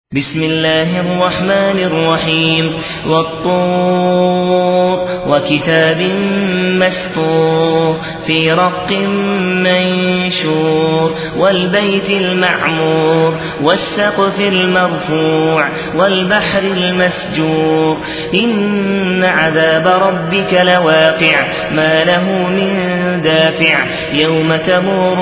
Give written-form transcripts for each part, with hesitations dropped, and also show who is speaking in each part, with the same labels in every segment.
Speaker 1: بسم الله الرحمن الرحيم والطور وكتاب مسطور في رق منشور والبيت المعمور والسقف المرفوع والبحر المسجور إن عذاب ربك لواقع ما له من دافع يوم تمور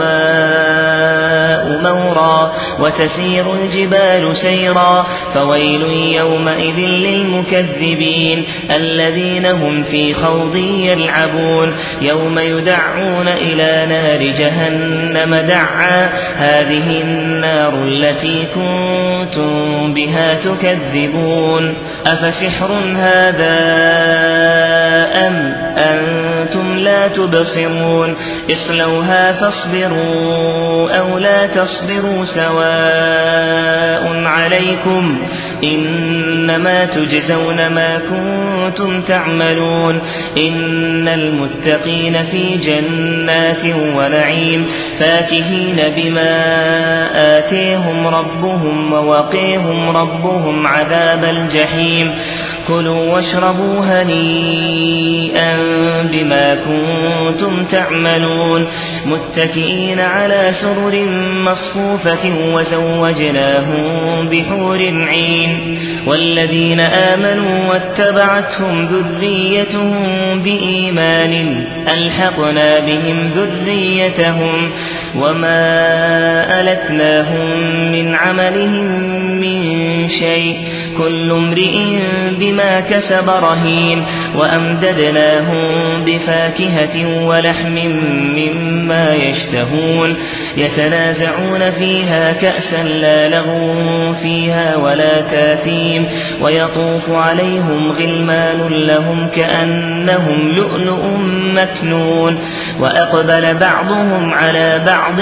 Speaker 1: السماء مورا وتسير الجبال سيرا فويل يومئذ للمكذبين الذين هم في خوض يلعبون يوم يدعون إلى نار جهنم دعا هذه النار التي كنتم بها تكذبون أفسحر هذا أم أنتم لا تبصرون اصلوها فاصبروا أو لا تصبروا سواء عليكم إنما تجزون ما كنتم تعملون إن المتقين في جنات ونعيم فاكهين بما آتيهم ربهم ووقيهم ربهم عذاب الجحيم كلوا واشربوا هنيئا بما كنتم تعملون متكئين على سرر مصفوفة وزوجناهم بحور عين والذين آمنوا واتبعتهم ذريتهم بإيمان ألحقنا بهم ذريتهم وما ألتناهم من عملهم من شيء كل امرئ بما كسب رهين وأمددناهم بفاكهة ولحم مما يشتهون يتنازعون فيها كأسا لا لغو فيها ولا تاثيم ويطوف عليهم غلمان لهم كأنهم لؤلؤ مكنون وأقبل بعضهم على بعض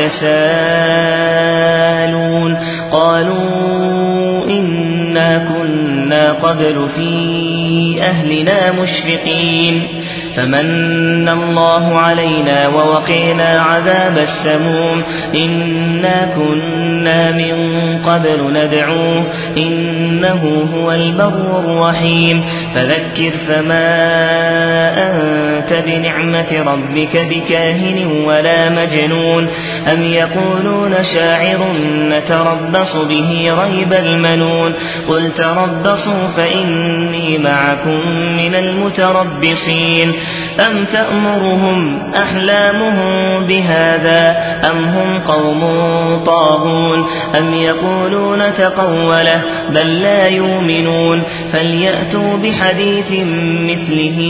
Speaker 1: يتساءلون قالوا إنا كنا قبل في أهلنا مشفقين فمن الله علينا ووقينا عذاب السموم إنا كنا من قبل ندعوه إنه هو البر الرحيم فذكر فما أنت بنعمة ربك بكاهن ولا مجنون أم يقولون شاعر نتربص به ريب المنون قل تربصوا فإني معكم من المتربصين أم تأمرهم أحلامهم بهذا أم هم قوم طاغون أم يقولون تقوله بل لا يؤمنون فليأتوا بحديث مثله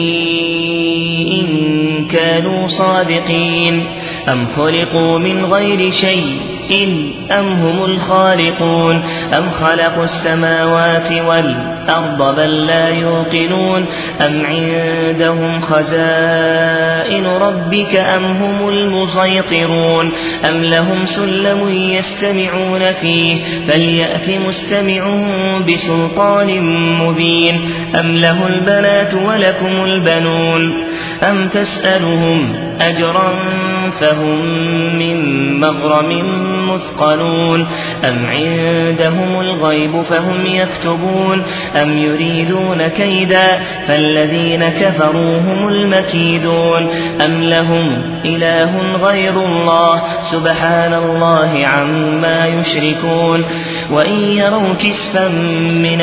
Speaker 1: إن كانوا صادقين أم خلقوا من غير شيء أم هم الخالقون أم خلقوا السماوات والأرض بل لا يوقنون أم عندهم خزائن ربك أم هم المسيطرون أم لهم سلم يستمعون فيه فليأت مستمعهم بسلطان مبين أم له البنات ولكم البنون أم تسألهم أجرا فهم من مغرم مثقلون أم عندهم الغيب فهم يكتبون أم يريدون كيدا فالذين كفروا هم المكيدون أم لهم إله غير الله سبحان الله عما يشركون وإن يروا كسفا من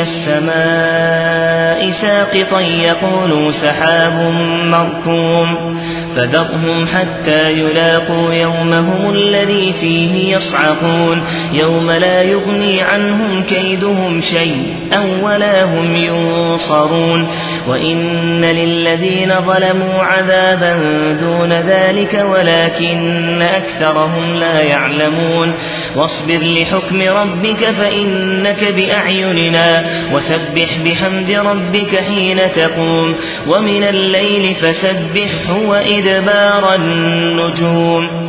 Speaker 1: السماء ساقطا يقولوا سحاب مركوم فذرهم حتى يلاقوا يومهم الذي فيه يصعقون يوم لا يغني عنهم كيدهم شيئا ولا هم ينصرون وإن للذين ظلموا عذابا دون ذلك ولكن أكثرهم لا يعلمون واصبر لحكم ربك فإنك بأعيننا وسبح بحمد ربك حين تقوم ومن الليل فسبحه وإدبار النجوم